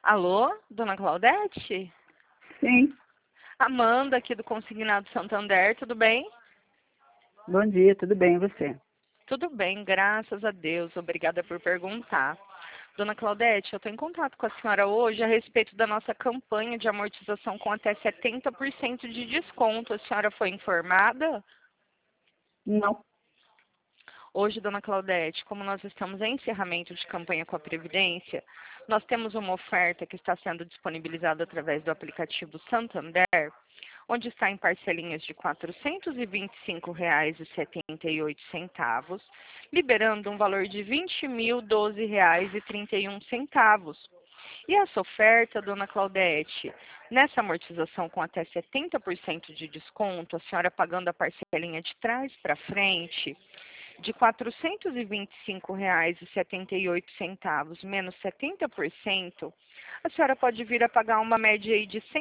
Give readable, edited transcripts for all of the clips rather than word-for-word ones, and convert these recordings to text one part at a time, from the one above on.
Alô, dona Claudete? Sim, Amanda, aqui do Consignado Santander, tudo bem? bom dia, tudo bem, e você? Tudo bem, graças a Deus. Obrigada por perguntar. Dona Claudete, eu estou em contato com a senhora hoje a respeito da nossa campanha de amortização com até 70% de desconto. A senhora foi informada? Não. Hoje, dona Claudete, como nós estamos em encerramento de campanha com a Previdência, nós temos uma oferta que está sendo disponibilizada através do aplicativo Santander, onde está em parcelinhas de R$ 425,78, liberando um valor de R$ 20.012,31. E essa oferta, dona Claudete, nessa amortização com até 70% de desconto, a senhora pagando a parcelinha de trás para frente, de R$ 425,78 menos 70%, a senhora pode vir a pagar uma média aí de R$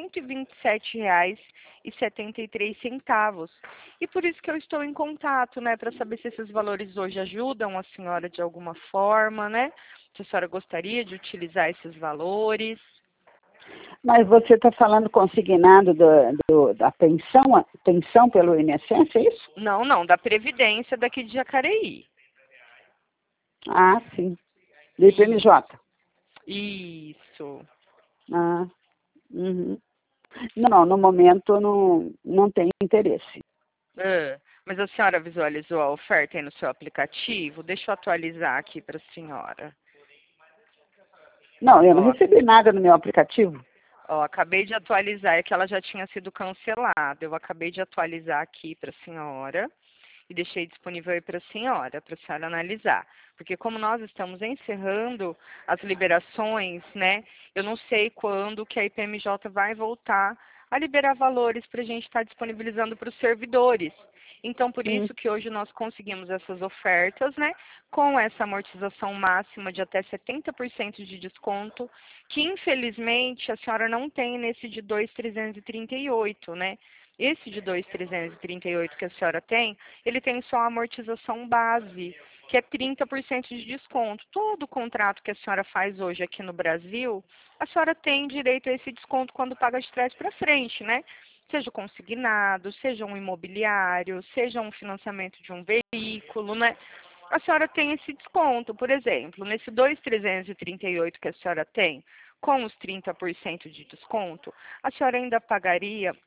127,73. E por isso que eu estou em contato, né, para saber se esses valores hoje ajudam a senhora de alguma forma, né? Se a senhora gostaria de utilizar esses valores. Mas você está falando consignado da pensão pelo INSS, é isso? Não, não, da Previdência daqui de Jacareí. Ah, sim. Do IPMJ. Isso. Ah, uhum. Não, no momento não tem interesse. Mas a senhora visualizou a oferta aí no seu aplicativo? Deixa eu atualizar aqui para a senhora. Não, eu não Ó, recebi nada no meu aplicativo. acabei de atualizar, é que ela já tinha sido cancelada. Eu acabei de atualizar aqui para a senhora e deixei disponível aí para a senhora analisar. Porque como nós estamos encerrando as liberações, né, eu não sei quando que a IPMJ vai voltar a liberar valores para a gente estar disponibilizando para os servidores. Então, por Hum. isso que hoje nós conseguimos essas ofertas, né, com essa amortização máxima de até 70% de desconto, que infelizmente a senhora não tem nesse de 2.338, né? Esse de 2.338 que a senhora tem, ele tem só a amortização base, que é 30% de desconto. Todo contrato que a senhora faz hoje aqui no Brasil, a senhora tem direito a esse desconto quando paga de trás para frente, né? Seja consignado, seja um imobiliário, seja um financiamento de um veículo, né? A senhora tem esse desconto, por exemplo, nesse 2.338 que a senhora tem, com os 30% de desconto, a senhora ainda pagaria R$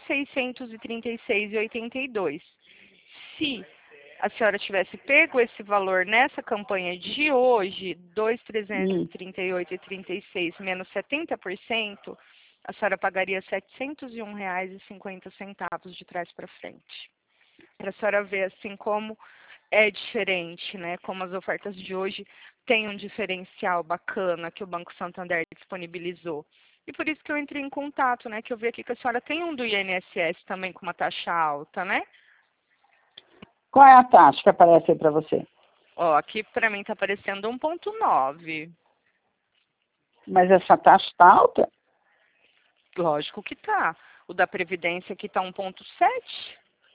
1.636,82. Se a senhora tivesse pego esse valor nessa campanha de hoje, Hum. 2.338,36 menos 70%, a senhora pagaria R$ 701,50 de trás para frente. Para a senhora ver assim como é diferente, né? Como as ofertas de hoje têm um diferencial bacana que o Banco Santander disponibilizou. E por isso que eu entrei em contato, né? Que eu vi aqui que a senhora tem um do INSS também com uma taxa alta, né? Qual é a taxa que aparece aí para você? Ó, aqui para mim tá aparecendo 1,9. Mas essa taxa está alta? Lógico que tá. O da Previdência aqui tá 1,7.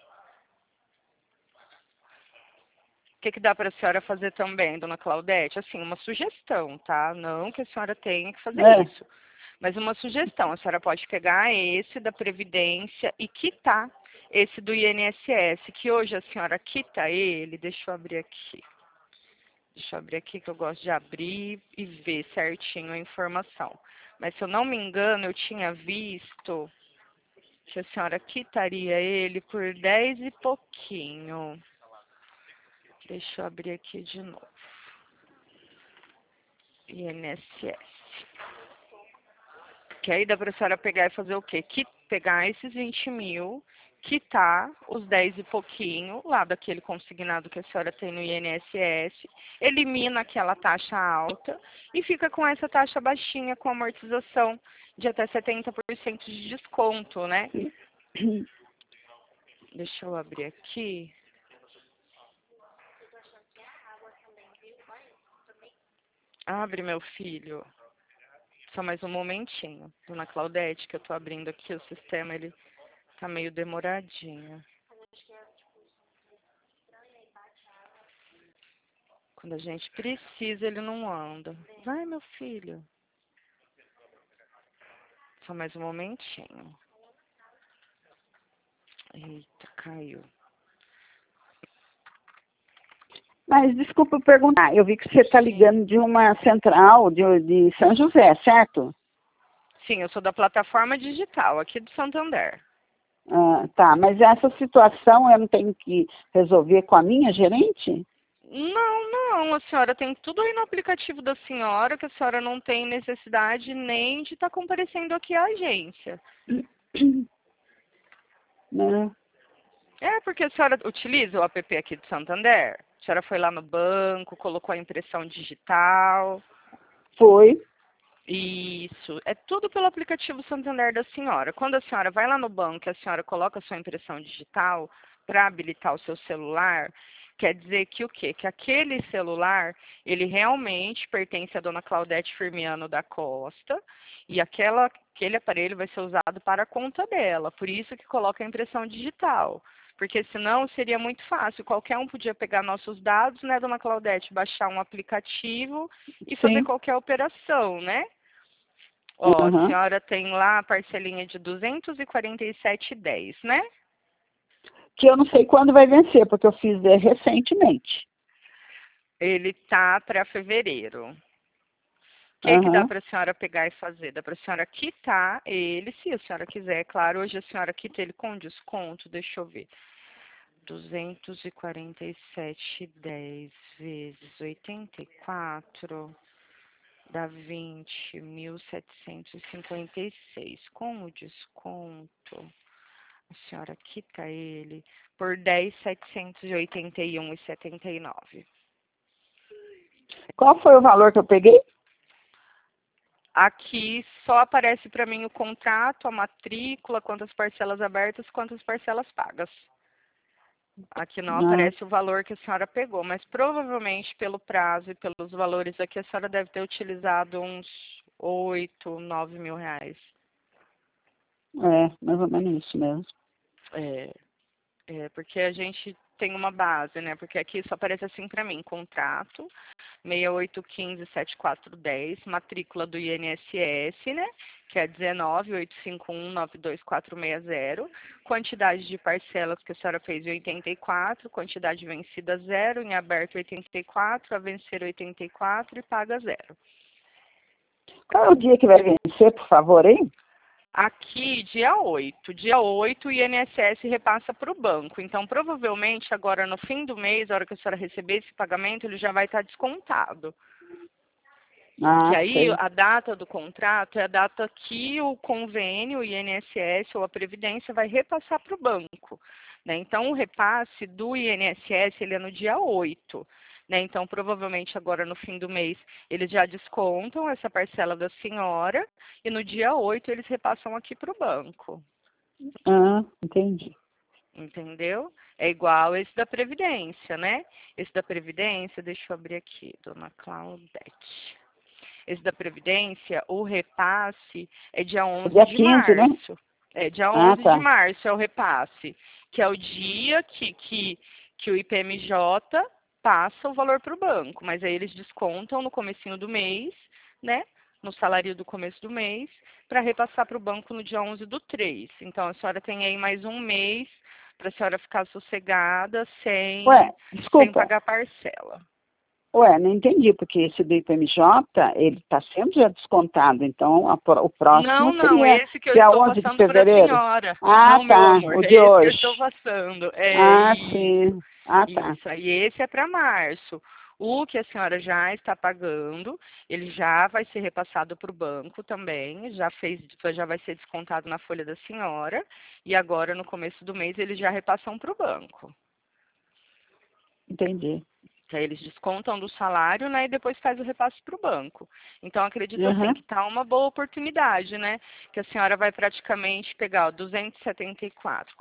O que dá para a senhora fazer também, dona Claudete? Assim, uma sugestão, tá? Não que a senhora tenha que fazer É. isso. Mas uma sugestão, a senhora pode pegar esse da Previdência e quitar esse do INSS, que hoje a senhora quita ele. Deixa eu abrir aqui. Deixa eu abrir aqui que eu gosto de abrir e ver certinho a informação. Mas se eu não me engano, eu tinha visto que a senhora quitaria ele por 10 e pouquinho. Deixa eu abrir aqui de novo. INSS. Que aí dá para a senhora pegar e fazer o quê? Pegar esses 20 mil, quitar os 10 e pouquinho lá daquele consignado que a senhora tem no INSS, elimina aquela taxa alta e fica com essa taxa baixinha com amortização de até 70% de desconto, né? Deixa eu abrir aqui. Abre, meu filho. Só mais um momentinho, dona Claudete, que eu tô abrindo aqui o sistema, ele tá meio demoradinho. Quando a gente precisa, ele não anda. Vai, meu filho. Só mais um momentinho. Eita, caiu. Mas desculpa perguntar, eu vi que você está ligando de uma central de São José, certo? Sim, eu sou da plataforma digital aqui do Santander. Ah, tá, mas essa situação eu não tenho que resolver com a minha gerente? Não, não, a senhora tem tudo aí no aplicativo da senhora, que a senhora não tem necessidade nem de estar comparecendo aqui à agência. Não. É porque a senhora utiliza o app aqui do Santander? A senhora foi lá no banco, colocou a impressão digital. Foi. Isso, é tudo pelo aplicativo Santander da senhora. Quando a senhora vai lá no banco e a senhora coloca a sua impressão digital para habilitar o seu celular, quer dizer que o quê? Que aquele celular, ele realmente pertence à dona Claudete Firmiano da Costa e aquele aparelho vai ser usado para a conta dela. Por isso que coloca a impressão digital. Porque senão seria muito fácil, qualquer um podia pegar nossos dados, né, dona Claudete, baixar um aplicativo e fazer Sim. qualquer operação, né? Ó, a Aham. senhora tem lá a parcelinha de 247,10, né? Que eu não sei quando vai vencer, porque eu fiz recentemente. Ele tá para fevereiro. O que dá Aham. para a senhora pegar e fazer? Dá para a senhora quitar ele, se a senhora quiser, é claro. Hoje a senhora quita ele com desconto, deixa eu ver. 247,10 vezes 84 dá 20.756. Com o desconto, a senhora quita ele por 10.781,79. Qual foi o valor que eu peguei? Aqui só aparece para mim o contrato, a matrícula, quantas parcelas abertas, quantas parcelas pagas. Aqui não Ah, aparece o valor que a senhora pegou, mas provavelmente pelo prazo e pelos valores aqui a senhora deve ter utilizado uns 8, 9 mil reais. mais ou menos isso mesmo. É, porque a gente tem uma base, né? Porque aqui só aparece assim para mim, contrato 68157410, matrícula do INSS, né? Que é 19.851.92460, quantidade de parcelas que a senhora fez em 84, quantidade vencida 0, em aberto 84, a vencer 84 e paga 0. Qual é o dia que vai vencer, por favor, hein? Aqui, dia 8. Dia 8, o INSS repassa para o banco. Então, provavelmente, agora no fim do mês, a hora que a senhora receber esse pagamento, ele já vai estar descontado. Que Ah, aí, sei. a data do contrato é a data que o convênio, o INSS ou a Previdência vai repassar para o banco. Né? Então, o repasse do INSS, ele é no dia 8. Né? Então, provavelmente, agora no fim do mês, eles já descontam essa parcela da senhora e no dia 8 eles repassam aqui para o banco. Ah, entendi. Entendeu? É igual esse da Previdência, né? Esse da Previdência, deixa eu abrir aqui, dona Claudete. Esse da Previdência, o repasse é dia É 11 dia de 15, né? março. É dia Ah, 11 de tá. março é o repasse, que é o dia que o IPMJ passa o valor para o banco, mas aí eles descontam no comecinho do mês, né? No salário do começo do mês, para repassar para o banco no dia 11 do 3. Então, a senhora tem aí mais um mês para a senhora ficar sossegada Ué, sem desculpa. pagar parcela. Ué, não entendi, porque esse do IPMJ, ele está sendo já descontado, então o próximo Não, não, seria esse que eu dia estou 11 de passando para a fevereiro? senhora. Ah, Não, meu tá, amor, o é de esse que eu hoje. estou passando. É Ah, isso, sim. Ah, tá. isso. Aí esse é para março. O que a senhora já está pagando, ele já vai ser repassado para o banco também, já vai ser descontado na folha da senhora, e agora no começo do mês eles já repassam para o banco. Entendi. Que aí eles descontam do salário, né, e depois faz o repasse para o banco. Então, acredito assim Uhum. que está uma boa oportunidade, né? Que a senhora vai praticamente pegar ó, 274,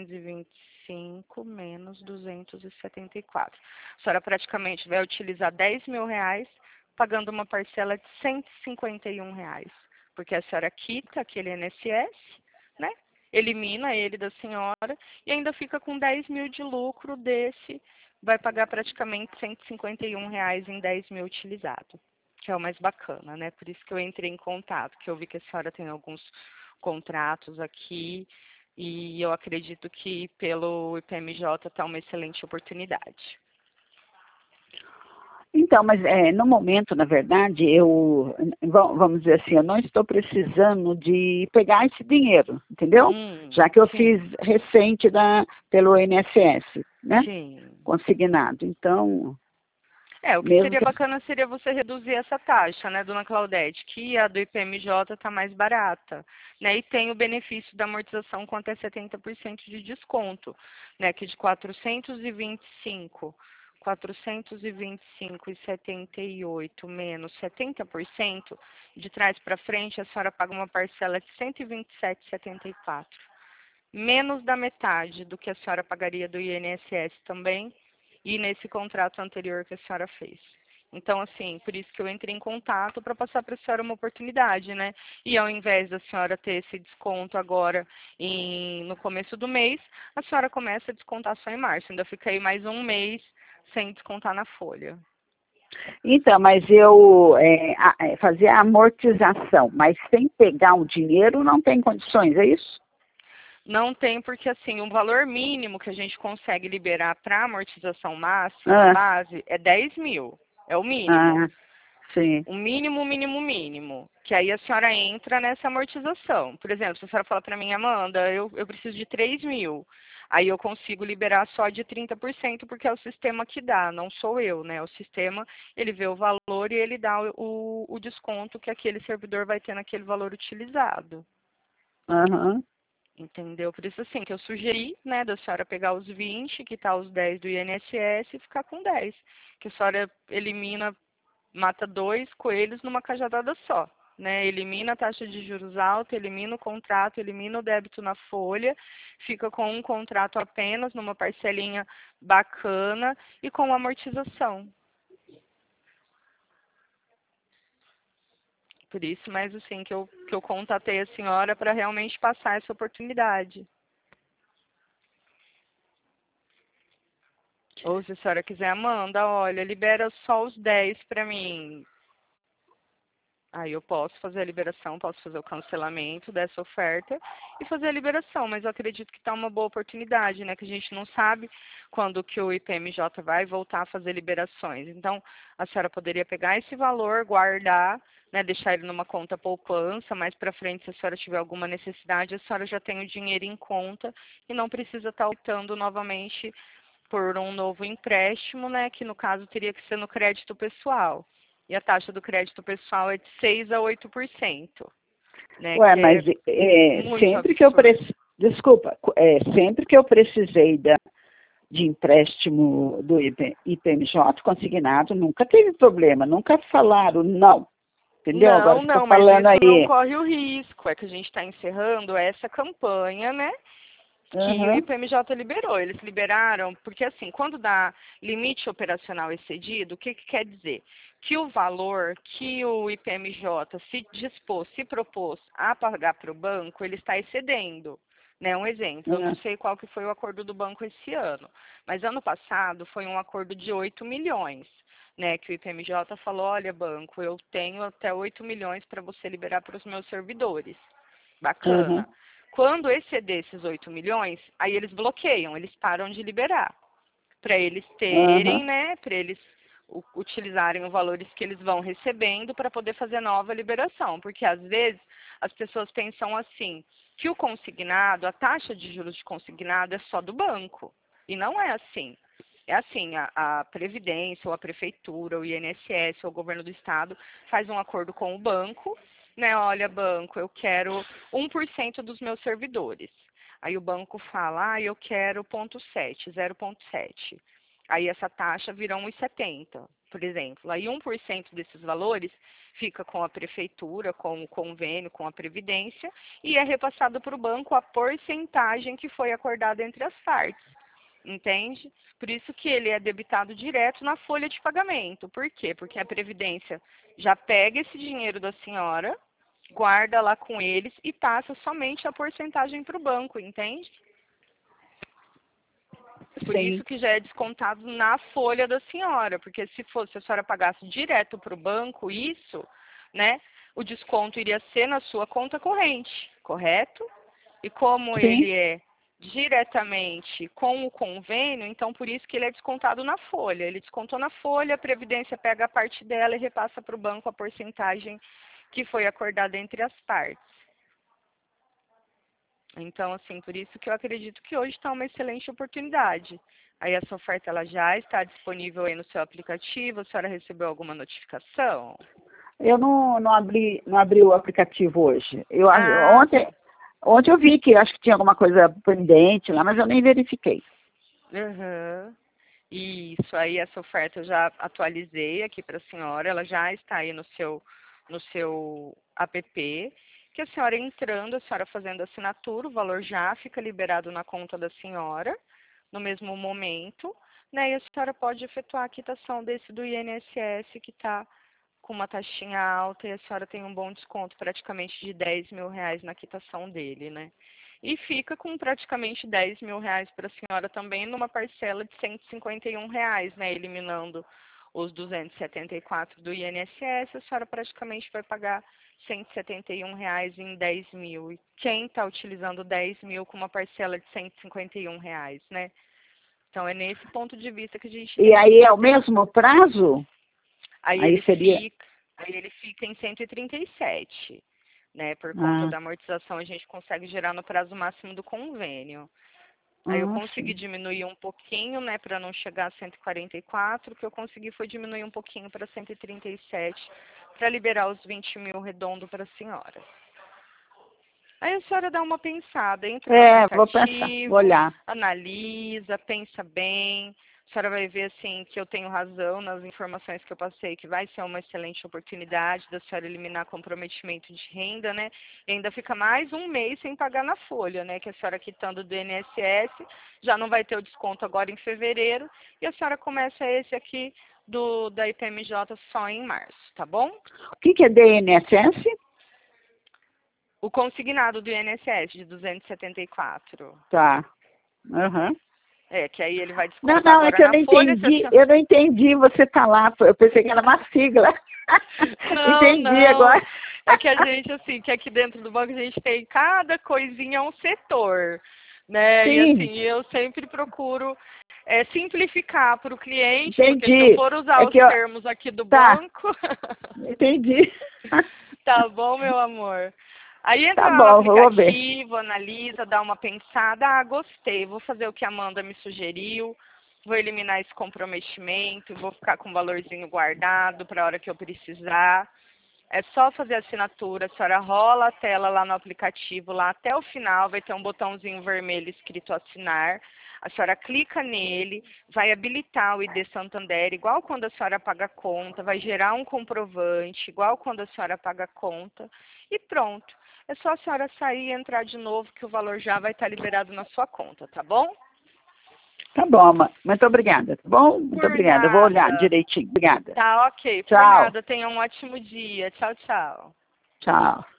425 menos 274. A senhora praticamente vai utilizar 10 mil reais pagando uma parcela de 151 reais. Porque a senhora quita aquele INSS, né? Elimina ele da senhora e ainda fica com 10 mil de lucro desse vai pagar praticamente R$ 151 em 10 mil utilizado. que é o mais bacana, né? Por isso que eu entrei em contato, que eu vi que a senhora tem alguns contratos aqui e eu acredito que pelo IPMJ está uma excelente oportunidade. Então, mas no momento, na verdade, vamos dizer assim, eu não estou precisando de pegar esse dinheiro, entendeu? Já que eu fiz Sim, recente pelo INSS, né? sim. Consignado. Então, É, o que mesmo seria que... bacana seria você reduzir essa taxa, né, dona Claudete, que a do IPMJ está mais barata, né, e tem o benefício da amortização com até 70% de desconto, né, que de 425,78 menos 70%, de trás para frente a senhora paga uma parcela de 127,74, menos da metade do que a senhora pagaria do INSS também, e nesse contrato anterior que a senhora fez. Então, assim, por isso que eu entrei em contato para passar para a senhora uma oportunidade, né? E ao invés da senhora ter esse desconto agora no começo do mês, a senhora começa a descontar só em março. Ainda fica aí mais um mês sem descontar na folha. Então, mas eu fazia a amortização, mas sem pegar o dinheiro não tem condições, é isso? Não tem, porque assim, o valor mínimo que a gente consegue liberar para amortização máxima, Ah, base, é 10 mil. É o mínimo. ah, sim. O mínimo, mínimo, mínimo. Que aí a senhora entra nessa amortização. Por exemplo, se a senhora falar para mim, Amanda, eu preciso de 3 mil. Aí eu consigo liberar só de 30%, porque é o sistema que dá, não sou eu, né? O sistema, ele vê o valor e ele dá o desconto que aquele servidor vai ter naquele valor utilizado. Aham. Entendeu? Por isso, assim, que eu sugeri, né, da senhora pegar os 20, que tá os 10 do INSS, e ficar com 10. Que a senhora elimina, mata dois coelhos numa cajadada só. Né? Elimina a taxa de juros alta, elimina o contrato, elimina o débito na folha, fica com um contrato apenas, numa parcelinha bacana e com amortização. Por isso, mas assim, que eu contatei a senhora para realmente passar essa oportunidade. Ou se a senhora quiser, Amanda, olha, libera só os 10 para mim. Aí eu posso fazer a liberação, posso fazer o cancelamento dessa oferta e fazer a liberação, mas eu acredito que está uma boa oportunidade, né? Que a gente não sabe quando que o IPMJ vai voltar a fazer liberações. Então, a senhora poderia pegar esse valor, guardar, né? Deixar ele numa conta poupança, mais para frente, se a senhora tiver alguma necessidade, a senhora já tem o dinheiro em conta e não precisa estar optando novamente por um novo empréstimo, né, que no caso teria que ser no crédito pessoal. E a taxa do crédito pessoal é de 6 a 8%, né, Ué, que mas é muito sempre que eu absurdo. desculpa, sempre que eu precisei de empréstimo do IPMJ consignado, nunca teve problema, nunca falaram não, entendeu? Agora Não, você está não, mas falando isso não aí. corre o risco. É que a gente está encerrando essa campanha, né? Que o Aham, IPMJ liberou. Eles liberaram, porque assim, quando dá limite operacional excedido, o que, que quer dizer? Que o valor que o IPMJ se propôs a pagar para o banco, ele está excedendo. Né? Um exemplo, eu não aham, sei qual que foi o acordo do banco esse ano, mas ano passado foi um acordo de 8 milhões. Né, que o IPMJ falou, olha, banco, eu tenho até 8 milhões para você liberar para os meus servidores. aham, Bacana. Quando exceder esses 8 milhões, aí eles bloqueiam, eles param de liberar. Para eles terem, aham, né, para eles utilizarem os valores que eles vão recebendo para poder fazer nova liberação. Porque às vezes as pessoas pensam assim, que o consignado, a taxa de juros de consignado é só do banco. E não é assim. É assim, a Previdência, ou a Prefeitura, o INSS, ou o Governo do Estado faz um acordo com o banco, né? Olha, banco, eu quero 1% dos meus servidores. Aí o banco fala, eu quero 0,7, 0,7. Aí essa taxa vira 1,70, por exemplo. Aí 1% desses valores fica com a prefeitura, com o convênio, com a previdência, e é repassado para o banco a porcentagem que foi acordada entre as partes. Entende? Por isso que ele é debitado direto na folha de pagamento. Por quê? Porque a previdência já pega esse dinheiro da senhora, guarda lá com eles e passa somente a porcentagem para o banco, entende? Por Sim. isso que já é descontado na folha da senhora, porque se fosse a senhora pagasse direto para o banco isso, né, o desconto iria ser na sua conta corrente, correto? E como Sim. ele é diretamente com o convênio, então por isso que ele é descontado na folha. Ele descontou na folha, a Previdência pega a parte dela e repassa para o banco a porcentagem que foi acordada entre as partes. Então, assim, por isso que eu acredito que hoje está uma excelente oportunidade. Aí essa oferta ela já está disponível aí no seu aplicativo, a senhora recebeu alguma notificação? Eu não abri o aplicativo hoje. Ah, Ontem eu vi que acho que tinha alguma coisa pendente lá, mas eu nem verifiquei. uhum. Isso, aí essa oferta eu já atualizei aqui para a senhora, ela já está aí no seu app, que a senhora entrando, a senhora fazendo a assinatura, o valor já fica liberado na conta da senhora, no mesmo momento, né? E a senhora pode efetuar a quitação desse do INSS, que está com uma taxinha alta, e a senhora tem um bom desconto, praticamente de R$ 10.000 na quitação dele, né? E fica com praticamente R$ 10.000 para a senhora também, numa parcela de R$ 151, né? Eliminando os 274 do INSS, a senhora praticamente vai pagar R$ 171 em 10.000. E quem está utilizando 10.000 com uma parcela de R$ 151, né? Então, é nesse ponto de vista que a gente E tem que aí é o fazer. mesmo prazo? Aí Aí ele seria. fica, aí ele fica em 137, né? Por conta Ah, da amortização, a gente consegue gerar no prazo máximo do convênio. Aí eu consegui sim. diminuir um pouquinho, né, para não chegar a 144, o que eu consegui foi diminuir um pouquinho para 137, para liberar os 20.000 redondo para a senhora. Aí a senhora dá uma pensada, entra no Vou pensar, vou aplicativo, olhar. analisa, pensa bem. A senhora vai ver, assim, que eu tenho razão nas informações que eu passei, que vai ser uma excelente oportunidade da senhora eliminar comprometimento de renda, né? E ainda fica mais um mês sem pagar na folha, né? Que a senhora quitando do INSS, já não vai ter o desconto agora em fevereiro, e a senhora começa esse aqui da IPMJ só em março, tá bom? O que é DNSS? O consignado do INSS de 274. Tá. Uhum. É, que aí ele vai Não, descontar não, é agora que eu na não folha. entendi. Eu não entendi você tá lá. Eu pensei que era uma sigla. Não, Entendi não. agora. É que a gente, assim, que aqui dentro do banco a gente tem cada coisinha um setor, né? E Sim, assim, eu sempre procuro simplificar para o cliente, porque se eu entendi. for usar É os que eu. termos aqui do Tá, banco, entendi. tá bom, meu amor? Aí Tá entra lá no bom, eu vou ver. aplicativo, analisa, dá uma pensada. Ah, gostei, vou fazer o que a Amanda me sugeriu, vou eliminar esse comprometimento, vou ficar com um valorzinho guardado para a hora que eu precisar. É só fazer a assinatura, a senhora rola a tela lá no aplicativo, lá até o final vai ter um botãozinho vermelho escrito assinar. A senhora clica nele, vai habilitar o ID Santander, igual quando a senhora paga a conta, vai gerar um comprovante, igual quando a senhora paga a conta, e pronto. É só a senhora sair e entrar de novo que o valor já vai estar liberado na sua conta, tá bom? Tá bom, muito obrigada, tá bom? Muito Por obrigada. Eu vou olhar nada. direitinho. Obrigada. Tá ok, por Tchau. nada. Tenha um ótimo dia. Tchau, tchau. Tchau.